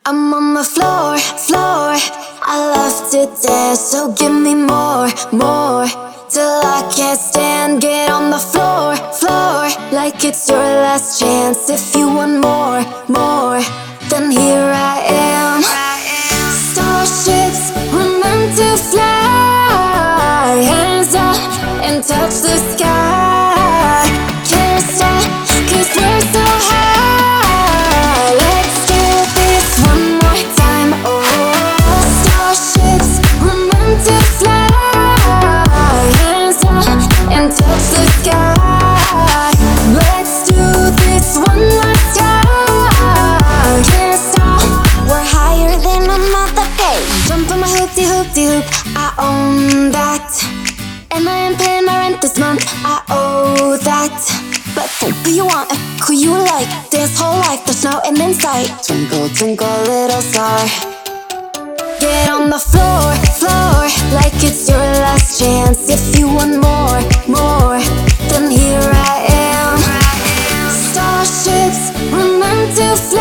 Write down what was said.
I'm on the floor, floor. I love to dance, so give me more, more. Till I can't stand, get on the floor, floor. Like it's your last chance. If you want more, more, then here I am. Starships were meant to fly. Hands up and touch the sky. Can't stop, 'cause we're so high. Let's do this one more time. Oh, starships were meant to fly. Hands up and touch the sky. Let's do this one more time. Can't stop, we're higher than a mother page. Jump on my hoop-de-hoop-de-hoop, I own that. And I am paying my rent this month, I owe that. But who you want and who you like, this whole life there's no end in sight. Twinkle, twinkle, little star. Get on the floor, floor. Like it's your last chance. If you want more, more, then here I am. Starships were meant to fly.